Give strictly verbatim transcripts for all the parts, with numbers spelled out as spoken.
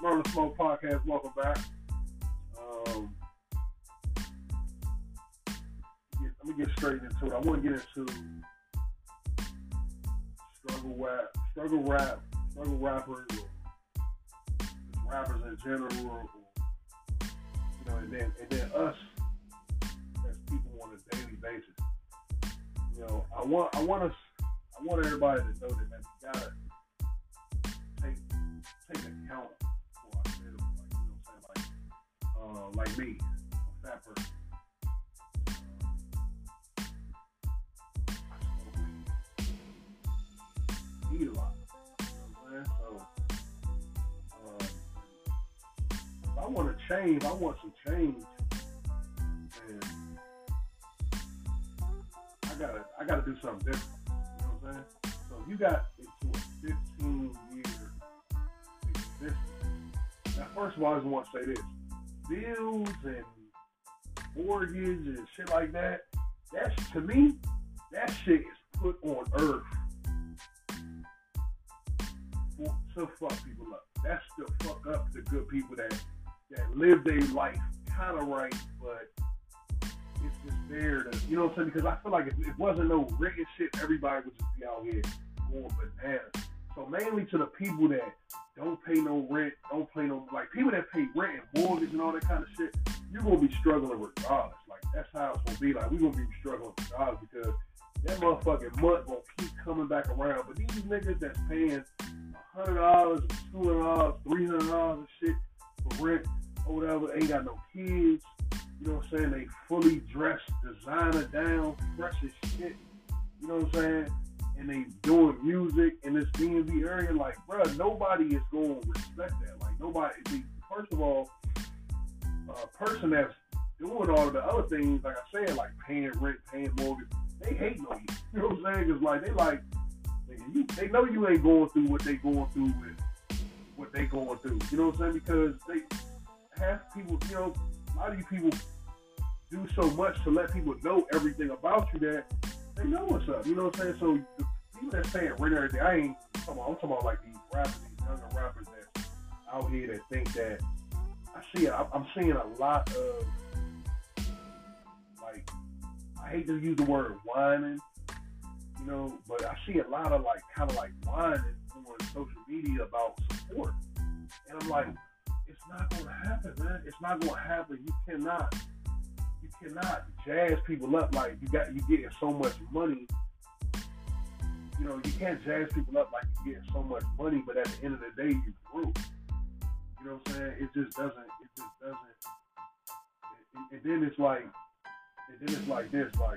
Murder Smoke Podcast. Welcome back. Um, yeah, let me get straight into it. I want to get into struggle rap, struggle rap, struggle rappers, or rappers in general, or, you know, and then and then us as people on a daily basis. You know, I want I want us I want everybody to know that man, you gotta take take account for ourselves, like you know what I'm saying, like uh, like me, a fat person. Uh, I smoke weed, eat a lot. You know what I'm saying? So um, if I want to change, I want some change, and I gotta I gotta do something different. You know what I'm saying? So if you got into a fifteen year existence. Now, first of all, I just want to say this: bills and mortgage and shit like that. That's to me, that shit is put on earth for, to fuck people up. That's to fuck up the good people that that live their life kind of right, but it's just there to, you know what I'm saying? Because I feel like if it wasn't no written shit, everybody would just be out here going bananas. So mainly to the people that don't pay no rent, don't pay no, like people that pay rent and mortgage and all that kind of shit, you're going to be struggling regardless. Like that's how it's going to be. Like we're going to be struggling regardless because that motherfucking month going to keep coming back around. But these niggas that's paying one hundred dollars, two hundred dollars, three hundred dollars and shit for rent or whatever, ain't got no kids. You know what I'm saying? They fully dressed, designer down, fresh as shit. You know what I'm saying? And they doing music in this D M V area. Like, bro, nobody is going to respect that. Like, nobody. They, first of all, a person that's doing all of the other things, like I said, like paying rent, paying mortgage, they hate on you. You know what I'm saying? Because, like, they like, nigga, you, they know you ain't going through what they going through with what they going through. You know what I'm saying? Because they have people, you know, a lot of you people do so much to let people know everything about you that they know what's up. You know what I'm saying? So the people that say it rent everything, I ain't talking about, I'm talking about like these rappers, these younger rappers that's out here that think that I see it. I'm seeing a lot of, like, I hate to use the word whining, you know, but I see a lot of like kind of like whining on social media about support. And I'm like, it's not gonna happen, man. It's not gonna happen. You cannot You cannot jazz people up like you got you getting so much money. You know, you can't jazz people up like you getting so much money, but at the end of the day, you broke. You know what I'm saying? It just doesn't. It just doesn't. And, and then it's like, and then it's like this, like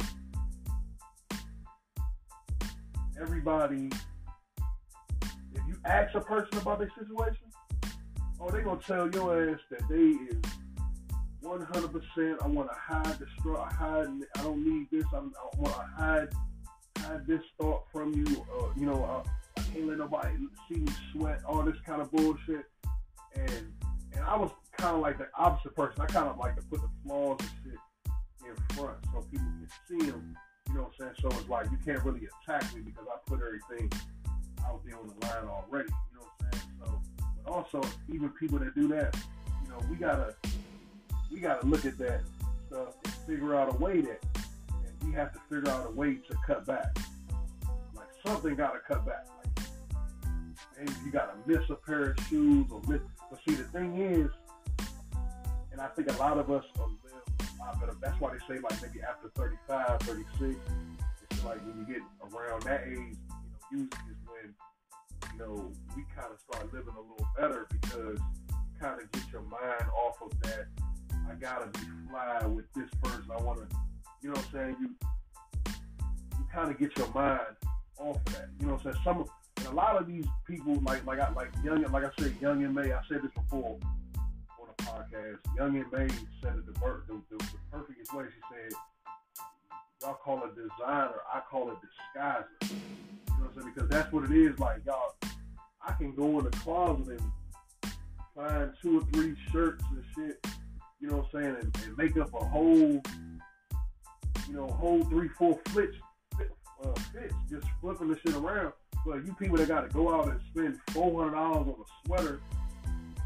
everybody. If you ask a person about their situation, oh, they gonna tell your ass that they is one hundred percent. I want to hide the straw. I hide. I don't need this. I'm, I want to hide, hide this thought from you. Uh, you know, uh, I can't let nobody see me sweat. All this kind of bullshit. And and I was kind of like the opposite person. I kind of like to put the flaws and shit in front so people can see them. You know what I'm saying? So it's like you can't really attack me because I put everything out there on the line already. You know what I'm saying? So, but also even people that do that, you know, we gotta. We got to look at that stuff and figure out a way that, and we have to figure out a way to cut back. Like something got to cut back. Like maybe you got to miss a pair of shoes or miss. But see, the thing is, and I think a lot of us are live a lot better. That's why they say like maybe after thirty-five, thirty-six, it's like when you get around that age, you know, usually is when, you know, we kind of start living a little better because you kind of get your mind off of that. I gotta be fly with this person. I wanna, you know what I'm saying? You, you kind of get your mind off of that. You know what I'm saying? Some, and a lot of these people, like, like I, like Young, like I said, Young and May. I said this before on the podcast. Young and May said it the, the, the, the perfectest way. She said, "Y'all call it designer. I call it disguiser." You know what I'm saying? Because that's what it is. Like y'all, I can go in the closet and find two or three shirts and shit. You know what I'm saying, and, and make up a whole, you know, whole three, four fits, uh, fits, just flipping the shit around. But you people that got to go out and spend four hundred dollars on a sweater,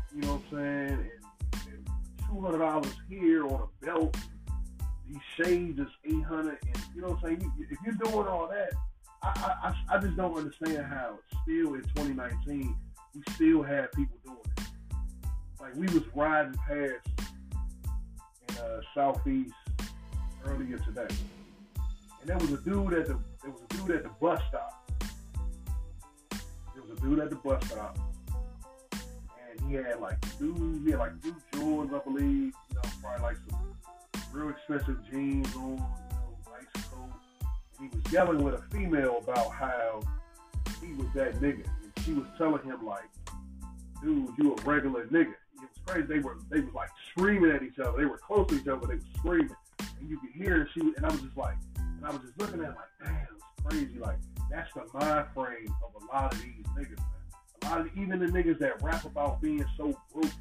you know what I'm saying, and, and two hundred dollars here on a belt. These shades is eight hundred, and you know what I'm saying. You, if you're doing all that, I, I I just don't understand how still in twenty nineteen we still have people doing it. Like we was riding past in uh, Southeast earlier today, and there was a dude at the there was a dude at the bus stop. There was a dude at the bus stop, and he had like dude, he had like two Jordans, I believe. You know, probably like some real expensive jeans on, you know, nice coat. And he was yelling with a female about how he was that nigga, and she was telling him like, "Dude, you a regular nigga." It was crazy. They were they was like screaming at each other. They were close to each other, but they were screaming, and you could hear. And she and I was just like, and I was just looking at it like, damn, it's crazy. Like that's the mind frame of a lot of these niggas, man. A lot of even the niggas that rap about being so broken.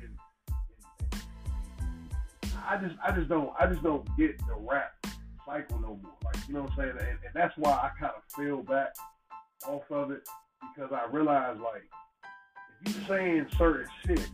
I just, I just don't, I just don't get the rap cycle no more. Like, you know what I'm saying? And, and that's why I kind of feel back off of it, because I realize, like, if you saying certain shit,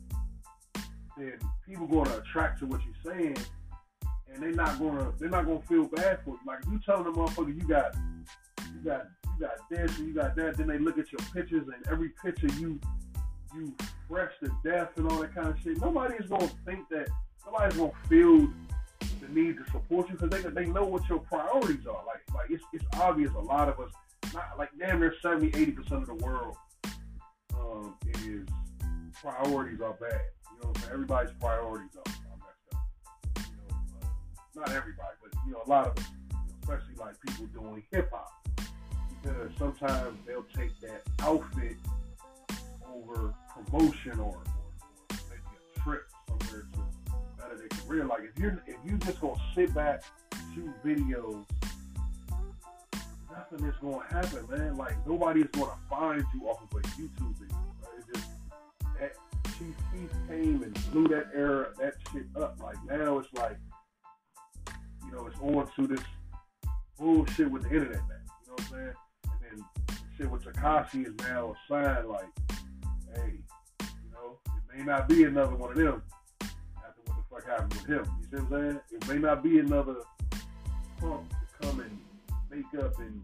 then people gonna attract to what you're saying, and they're not gonna, they're not gonna feel bad for you. Like, if you telling them motherfucker you got, you got, you got this and you got that, then they look at your pictures, and every picture you, you fresh to death and all that kind of shit. Nobody is gonna think that. Nobody's gonna feel the need to support you because they they know what your priorities are. Like like it's it's obvious a lot of us, not like damn near seventy, eighty percent of the world um, is priorities are bad. You know what I'm saying? Everybody's priorities are, are messed up. You know, uh, not everybody, but you know a lot of us, you know, especially like people doing hip hop, because sometimes they'll take that outfit over promotion or, or, or maybe a trip somewhere to their career. Like if you if you just gonna sit back, shoot videos, nothing is gonna happen, man. Like nobody is gonna find you off of a YouTube video. Right? It's just that Chief Keef came and blew that era, that shit up. Like now it's like, you know, it's on to this bullshit with the internet now. You know what I'm saying? And then the shit with Tekashi is now a sign like, hey, you know, it may not be another one of them. What happened with him? You see what I'm saying? It may not be another punk to come and make up and,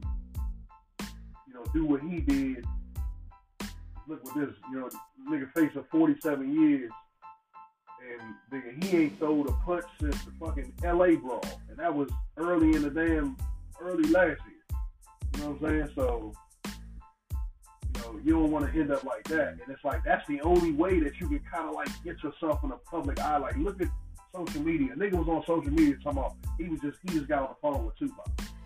you know, do what he did. Look what this, you know, nigga facing forty-seven years, and nigga he ain't thrown a punch since the fucking L A brawl, and that was early in the damn early last year. You know what I'm saying? So, you know, you don't want to end up like that, and it's like that's the only way that you can kind of like get yourself in the public eye. Like, look at social media. A nigga was on social media talking about he was just he just got on the phone with Tupac.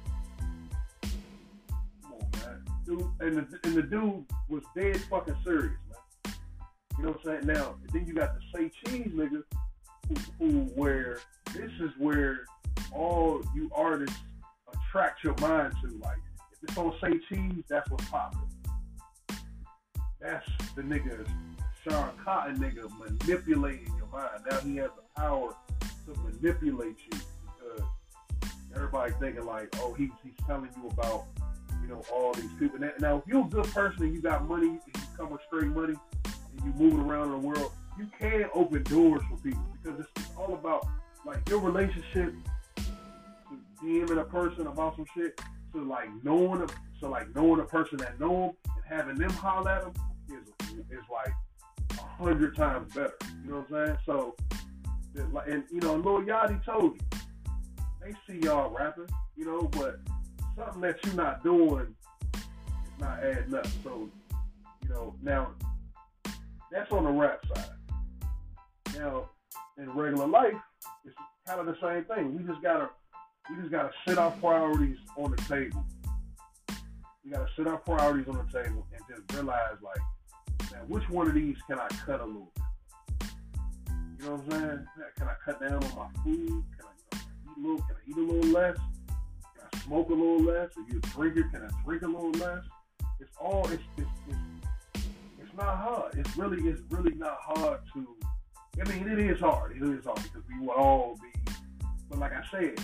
Come on, man. Dude, and the and the dude was dead fucking serious, man. You know what I'm saying? Now, then you got the Say Cheese nigga, who, who where this is where all you artists attract your mind to. Like, if it's on Say Cheese, that's what's popular. That's the nigga, Sean Cotton nigga, manipulating your mind. Now he has the power to manipulate you because everybody's thinking like, oh, he's he's telling you about, you know, all these people. Now, now if you're a good person and you got money and you come with straight money and you moving around in the world, you can open doors for people because it's, it's all about like your relationship to DMing a person about some shit to like knowing a, so like knowing a person that know him and having them holler at him is is like a hundred times better. You know what I'm saying? So, and you know, Lil Yachty told you, they see y'all rapping, you know, but something that you're not doing is not adding up. So, you know, now that's on the rap side. Now, in regular life, it's kind of the same thing. We just gotta, we just gotta sit our priorities on the table. We gotta sit our priorities on the table and just realize, like, now which one of these can I cut a little bit? You know what I'm saying? Can I cut down on my food? Can I, you know, eat a little? Can I eat a little less? Can I smoke a little less? If you're a drinker, can I drink a little less? It's all. It's it's it's, it's not hard. It's really it's really not hard to. I mean, it is hard. It is hard because we will all be. But like I said,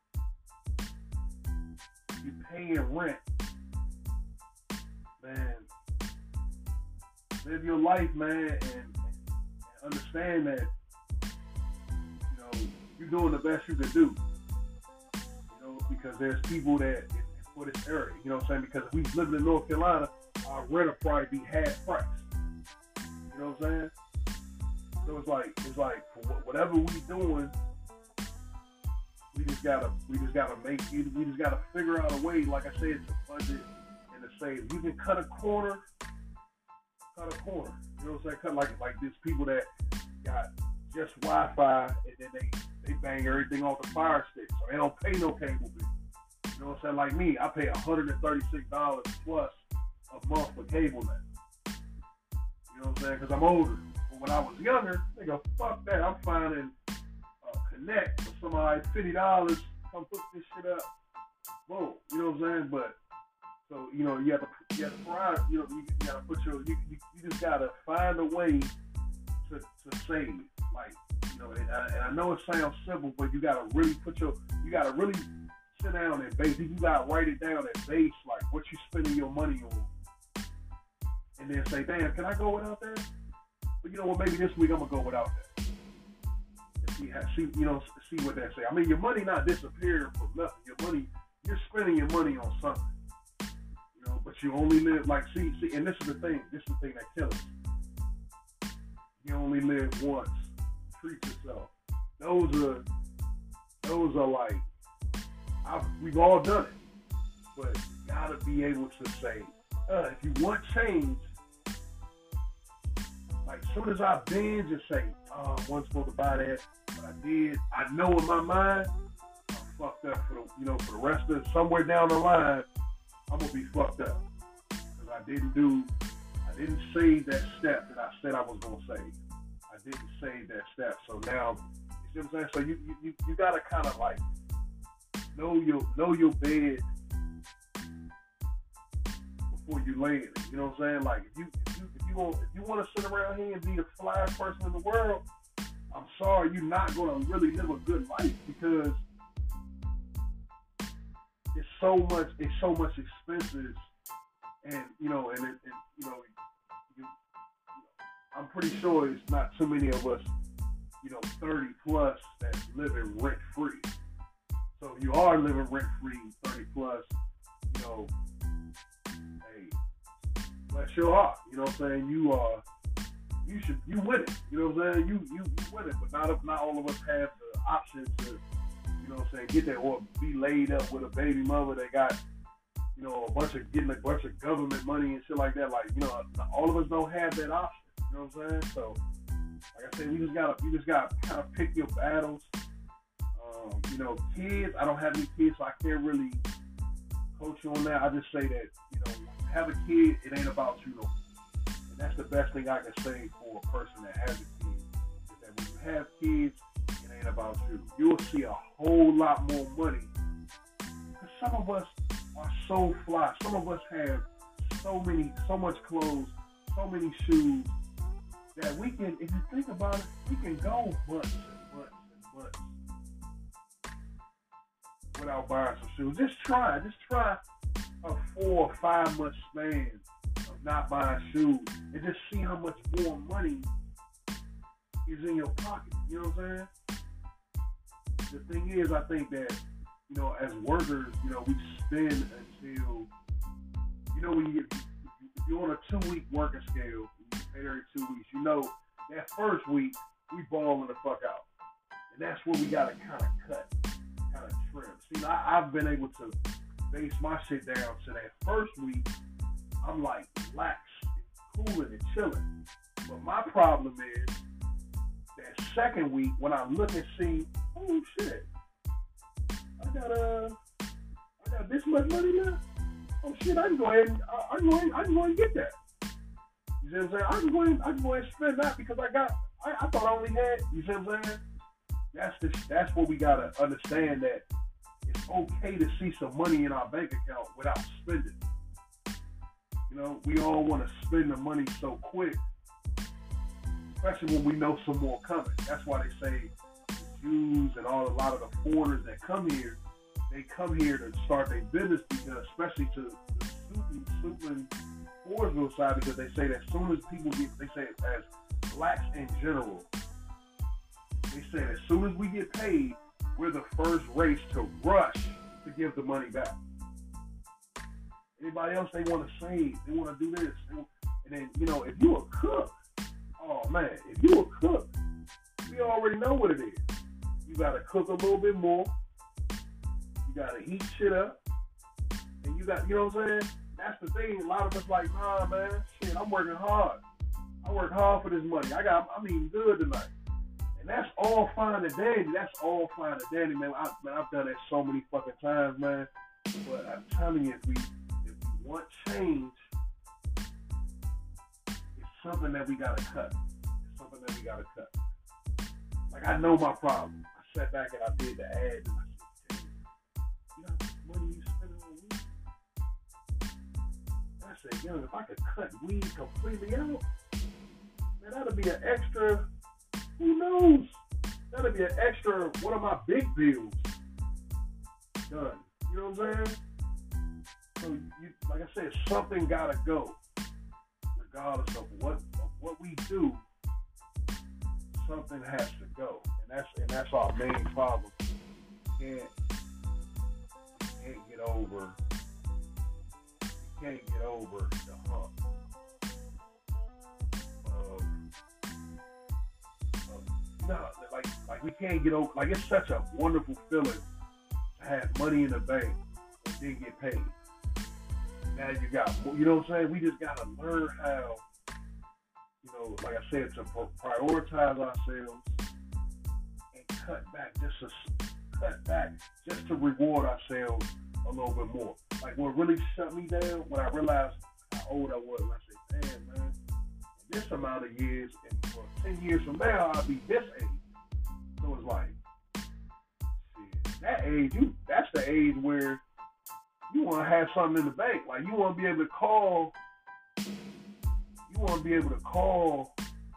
you're paying rent, man. Live your life, man, and, and understand that, you know, you're doing the best you can do. You know, because there's people that for this area, you know what I'm saying? Because if we living in North Carolina, our rent will probably be half price. You know what I'm saying? So it's like it's like for whatever we doing, we just gotta we just gotta make it. We just gotta figure out a way, like I said, to budget and to save. You can cut a corner, cut a corner. You know what I'm saying? Cut like like these people that got just Wi-Fi and then they they bang everything off the Fire Stick, so they don't pay no cable bill. You know what I'm saying? Like me, I pay one hundred thirty-six dollars plus a month for cable now. You know what I'm saying? Because I'm older. But when I was younger, nigga, fuck that. I'm finding a Connect for somebody fifty dollars. Come put this shit up. Boom. You know what I'm saying? But so you know you have to you have to prior, you know you, you gotta put your you, you, you just gotta find a way to, to save. Like you know, and I, and I know it sounds simple, but you gotta really put your you gotta really sit down and base. You gotta write it down and base like what you spending your money on, and then say, damn, can I go without that? But you know what? Maybe this week I'm gonna go without that. And see, see, you know, see what that say. I mean, your money not disappearing from nothing. Your money, you're spending your money on something. You know, but you only live like see, see, and this is the thing. This is the thing that kills us. You only live once. Treat yourself. Those are, those are like. I've, we've all done it, but you gotta be able to say, uh, if you want change, like as soon as I binge and say, oh, I wasn't supposed to buy that, but I did, I know in my mind, I'm fucked up for the, you know, for the rest of, somewhere down the line, I'm gonna be fucked up. Because I didn't do, I didn't save that step that I said I was gonna save. I didn't save that step, so now, you see what I'm saying? So you, you, you gotta kind of like, Know your know your bed before you lay in it. You know what I'm saying? Like if you if you if you want if you want to sit around here and be the flyest person in the world, I'm sorry, you're not gonna really live a good life because it's so much it's so much expenses, and you know and, it, and you know you, I'm pretty sure it's not too many of us, you know, thirty plus that's living rent free. So if you are living rent-free, thirty plus, you know, hey, bless your heart. You know what I'm saying? You are, you should, you win it. You know what I'm saying? You you, you win it. But not not all of us have the option to, you know what I'm saying, get that or be laid up with a baby mother that got, you know, a bunch of getting a bunch of government money and shit like that. Like, you know, all of us don't have that option. You know what I'm saying? So, like I said, we just gotta you just gotta kind of pick your battles. Um, you know, kids, I don't have any kids, so I can't really coach you on that. I just say that, you know, have a kid, it ain't about you no more. And that's the best thing I can say for a person that has a kid, is that when you have kids, it ain't about you. You'll see a whole lot more money. Because some of us are so fly. Some of us have so many, so much clothes, so many shoes, that we can, if you think about it, we can go months and months and months without buying some shoes. Just try, just try a four or five month span of not buying shoes and just see how much more money is in your pocket. You know what I'm saying? The thing is, I think that, you know, as workers, you know, we spend until, you know, when you get, if you're on a two week working scale, you pay every two weeks, you know, that first week, we balling the fuck out. And that's where we got to kind of cut. Kind of trim. See, I, I've been able to base my shit down to that first week. I'm like relaxed, cooling, and chilling. But my problem is that second week when I look and see, oh shit, I got uh, I got this much money now. Oh shit, I can go ahead and I, I can go ahead, I can go ahead and get that. You see what I'm saying? I can go ahead, I can go ahead and spend that because I got. I, I thought I only had. You see what I'm saying? That's the, that's what we gotta understand, that it's okay to see some money in our bank account without spending. You know, we all want to spend the money so quick, especially when we know some more coming. That's why they say the Jews and all a lot of the foreigners that come here, they come here to start their business because, especially to the Suitland, Forestville side, because they say that as soon as people get, they say as blacks in general, they said as soon as we get paid, we're the first race to rush to give the money back. Anybody else, they want to save, they want to do this. And then, you know, if you a cook, oh man, if you a cook, we already know what it is. You got to cook a little bit more. You got to heat shit up. And you got, you know what I'm saying? That's the thing. A lot of us like, nah, man, shit, I'm working hard. I work hard for this money. I got, I'm eating good tonight. And that's all fine and dandy. That's all fine and dandy, man. I, man, I've done that so many fucking times, man. But I'm telling you, if we, if we want change, it's something that we got to cut. It's something that we got to cut. Like, I know my problem. I sat back and I did the ad, and I said, you know how much money you spending on weed? And I said, yo, if I could cut weed completely out, man, that'll be an extra, who knows? That'll be an extra, one of my big bills done. You know what I'm saying? So, you, like I said, something gotta go. Regardless of what of what we do, something has to go, and that's and that's our main problem. You can't can't get over. You can't get over the hump of, of no, like like we can't get over. Like, it's such a wonderful feeling to have money in the bank and then get paid. Now you got, you know what I'm saying? We just gotta learn how, you know, like I said, to prioritize ourselves and cut back, just to cut back, just to reward ourselves a little bit more. Like, what really shut me down when I realized how old I was, and I said, damn, man, this amount of years, and well, ten years from now, I'll be this age. So it's like, shit, that age, you, that's the age where you want to have something in the bank. Like, you want to be able to call, you want to be able to call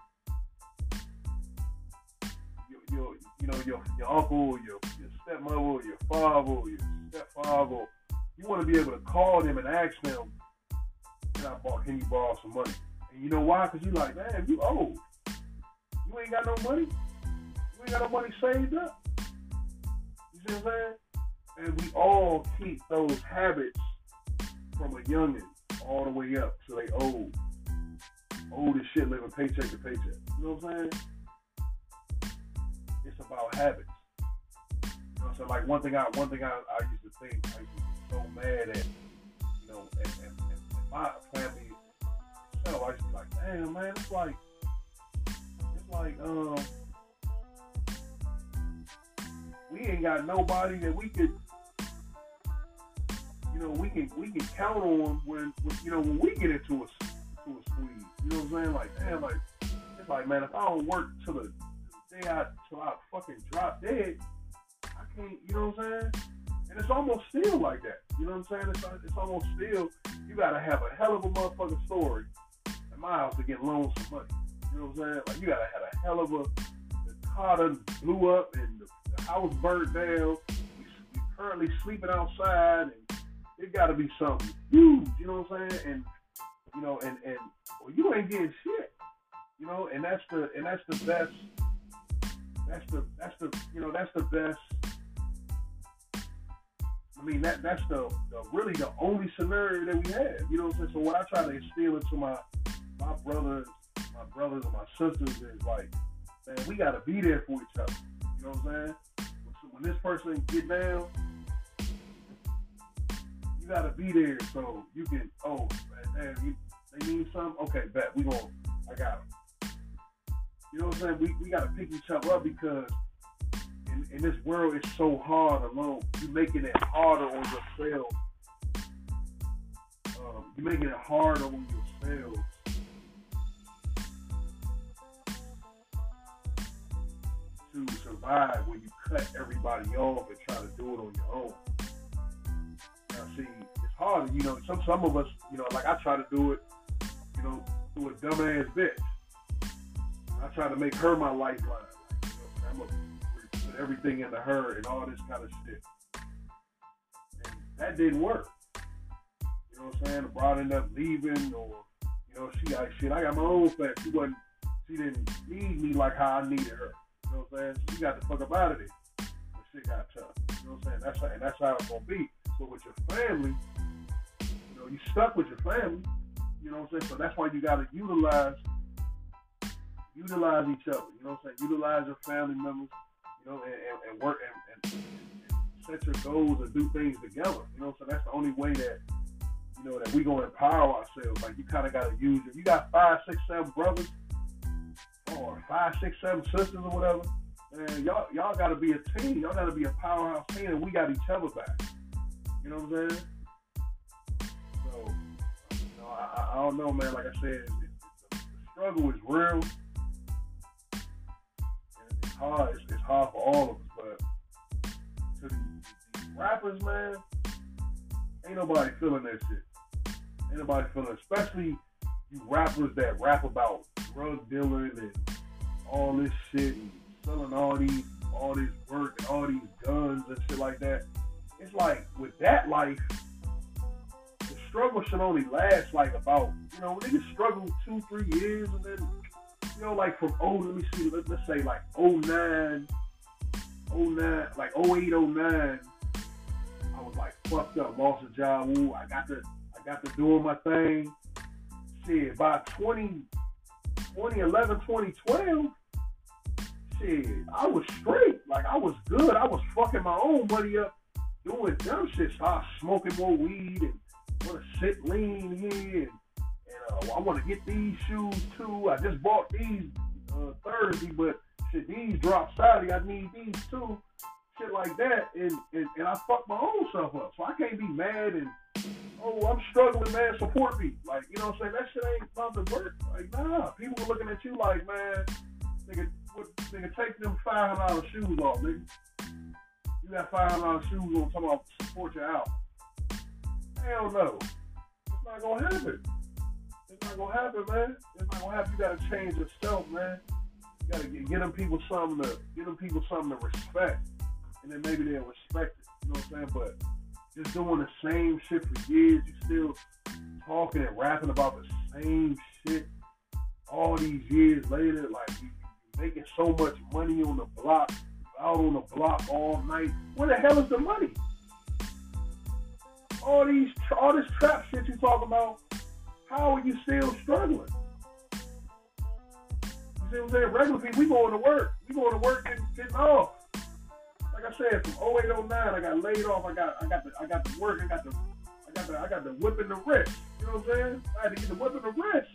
your, your you know, your, your uncle, your, your stepmother, your father, your stepfather. You want to be able to call them and ask them, can I borrow, can you borrow some money? And you know why? Because you're like, man, you old. You ain't got no money. You ain't got no money saved up. You see what I'm saying? And we all keep those habits from a youngin' all the way up to they old. Old as shit, living paycheck to paycheck. You know what I'm saying? It's about habits. You know what I'm saying? Like, one thing I one thing I, I used to think, I used to get so mad at, you know, and, and, and my family itself, I used to be like, damn, man, it's like, it's like, um, we ain't got nobody that we could, you know, we can we can count on when, when you know, when we get into a, to a squeeze. You know what I'm saying? Like, damn, like, it's like, man, if I don't work till the, the day I, till I fucking drop dead, I can't, you know what I'm saying? And it's almost still like that. You know what I'm saying? It's, it's almost still, you gotta have a hell of a motherfucking story at my house to get loans some money. You know what I'm saying? Like, you gotta have a hell of a, the car done blew up and the, the house burnt down. We, we currently sleeping outside, and it gotta be something huge. You know what I'm saying? And you know, and and well, you ain't getting shit. You know, and that's the and that's the best. That's the that's the you know that's the best. I mean, that that's the, the really the only scenario that we have. You know what I'm saying? So what I try to instill into my my brothers, my brothers and my sisters is like, man, we gotta be there for each other. You know what I'm saying? When, when this person get down, you gotta be there so you can. Oh, man, damn, you, they need something. Okay, bet we gonna. I got them. You know what I'm saying? We we gotta pick each other up because in, in this world it's so hard alone. You're making it harder on yourself. Um, you're making it harder on yourself to survive when you cut everybody off and try to do it on your own. Now, see, it's hard. You know, some some of us, you know, like I try to do it, you know, through a dumbass bitch. I try to make her my lifeline. Like, you know, I'm gonna put everything into her and all this kind of shit. And that didn't work. You know what I'm saying? The broad ended up leaving, or you know, she like shit. I got my own fat. She wasn't. she didn't need me like how I needed her. You know what I'm saying? She got the fuck up out of there. But shit got tough. You know what I'm saying? That's how, and that's how it's gonna be. But with your family, you know, you stuck with your family. You know what I'm saying? So that's why you gotta utilize utilize each other. You know what I'm saying? Utilize your family members. You know, and, and, and work and, and, and set your goals and do things together. You know, so that's the only way that, you know, that we gonna empower ourselves. Like, you kind of gotta use it. You got five, six, seven brothers, or five, six, seven sisters, or whatever. And y'all, y'all gotta be a team. Y'all gotta be a powerhouse team, and we got each other back. You know what I'm saying? So, you know, I, I don't know, man. Like I said, it, it, the struggle is real. It's hard. It's, it's hard for all of us, but to these, these rappers, man, ain't nobody feeling that shit. Ain't nobody feeling it. Especially you rappers that rap about drug dealing and all this shit and selling all these, all this work and all these guns and shit like that. It's like, with that life, the struggle should only last like about, you know, niggas struggle two, three years, and then, you know, like from oh, let me see, let, let's say like oh nine, oh nine, like oh eight, oh nine, I was like fucked up, lost a job, ooh, I got to, I got to doing my thing. Shit, by twenty, twenty eleven, twenty twelve, shit, I was straight. Like, I was good. I was fucking my own money up, doing dumb shit. Start smoking more weed and want to sit lean here. And, and uh, I want to get these shoes too. I just bought these uh, Thursday, but shit, these drop Saturday. I need these too. Shit like that. And, and, and I fucked my own self up. So I can't be mad and, oh, I'm struggling, man, support me. Like, you know what I'm saying? That shit ain't about to work. Like, nah. People are looking at you like, man, nigga, what, nigga, take them five hundred dollars shoes off, nigga. You got five hundred dollars shoes on, talking about support your album. Hell no. It's not gonna happen. It's not gonna happen, man. It's not gonna happen. You gotta change yourself, man. You gotta get, get them people something to, get them people something to respect. And then maybe they'll respect it. You know what I'm saying? But just doing the same shit for years, you still talking and rapping about the same shit all these years later, like, you, you making so much money on the block, out on the block all night. Where the hell is the money? All these, all this trap shit you talking about, how are you still struggling? You see what I'm saying? Regular people, we going to work. We going to work and getting off. Like I said, from oh eight, oh nine, I got laid off. I got, I got the, I got the work. I got the, I got the, I got the whip in the wrist. You know what I'm saying? I had to get the whip in the wrist.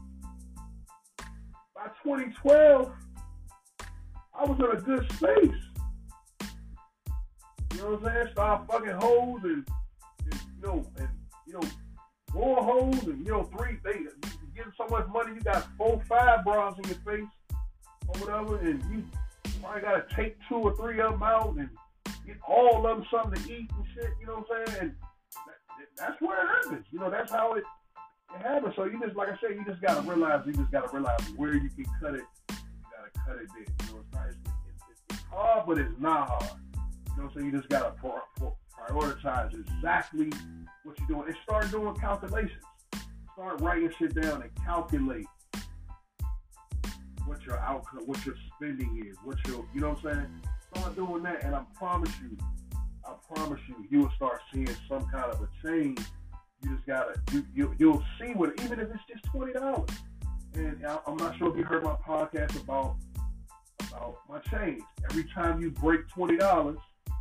By twenty twelve, I was in a good space. You know what I'm saying? Start fucking hoes and, and you know, and you know, more hoes and you know, three. They you getting so much money, you got four, five bras in your face or whatever, and you probably gotta take two or three of them out and get all of them something to eat and shit. You know what I'm saying? And that, that's where it happens. You know, that's how it, it happens. So you just, like I said, you just gotta realize. You just gotta realize where you can cut it. You gotta cut it there. You know, it's not. It's, it's, it's hard, but it's not hard. You know what I'm saying? You just gotta prioritize exactly what you're doing and start doing calculations. Start writing shit down and calculate what your outcome, what your spending is, what your, you know what I'm saying? Start doing that, and I promise you, I promise you, you will start seeing some kind of a change. You just gotta, you, you you'll see what, even if it's just twenty dollars. And I, I'm not sure if you heard my podcast about about my change. Every time you break twenty dollars,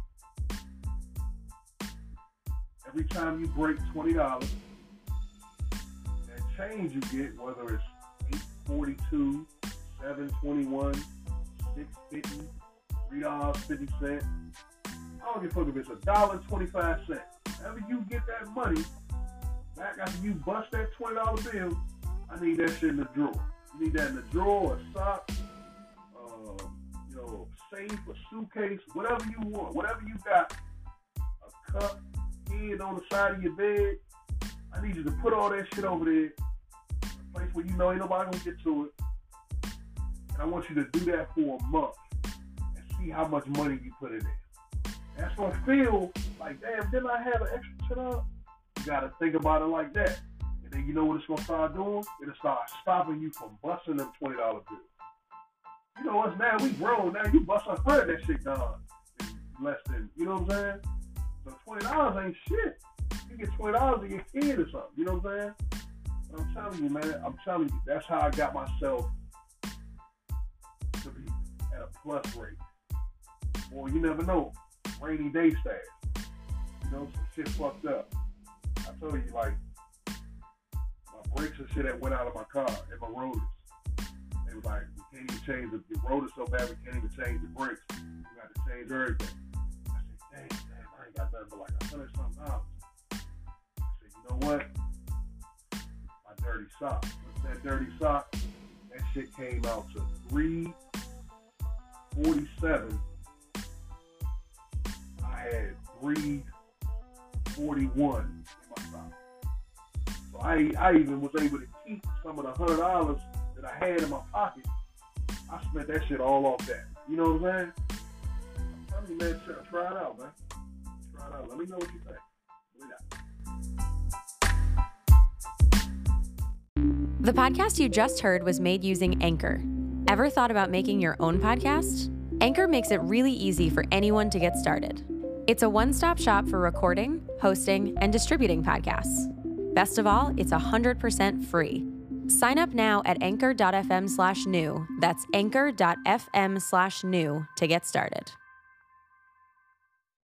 every time you break twenty dollars, that change you get, whether it's eight forty-two, seven twenty-one, six fifty, three dollars fifty cents. I don't give a fuck if it's a dollar twenty-five cents. Whenever you get that money back after you bust that twenty dollar bill, I need that shit in the drawer. You need that in the drawer, a sock, uh, you know, safe, a suitcase, whatever you want, whatever you got, a cup, head on the side of your bed. I need you to put all that shit over there, a place where you know ain't nobody gonna get to it. And I want you to do that for a month and see how much money you put in there. That's gonna feel like, damn, didn't I have an extra shit up? You gotta think about it like that. And then you know what it's gonna start doing? It'll start stopping you from busting them twenty dollar bills. You know us now, we grown now. You bust a hundred that shit down in less than, you know what I'm saying? So twenty dollars ain't shit. You get twenty dollars to your kid or something. You know what I'm saying? But I'm telling you, man. I'm telling you, that's how I got myself to be at a plus rate. Or you never know, rainy day stash. You know, some shit fucked up. I told you, like, my brakes and shit that went out of my car and my rotors. They was like, we can't even change the, the rotors so bad we can't even change the brakes. We got to change everything. I said, dang, damn, I ain't got nothing but like a hundred something dollars. I said, you know what? My dirty sock. What's that dirty sock? That shit came out to three forty-seven. I had three forty-one in my sock. So I I even was able to keep some of the hundred dollars that I had in my pocket. I spent that shit all off that. You know what I'm saying? I'm telling you, man, try it out, man. Try it out. Let me know what you think. The podcast you just heard was made using Anchor. Ever thought about making your own podcast? Anchor makes it really easy for anyone to get started. It's a one-stop shop for recording, hosting, and distributing podcasts. Best of all, it's one hundred percent free. Sign up now at anchor.fm slash new. That's anchor.fm slash new to get started.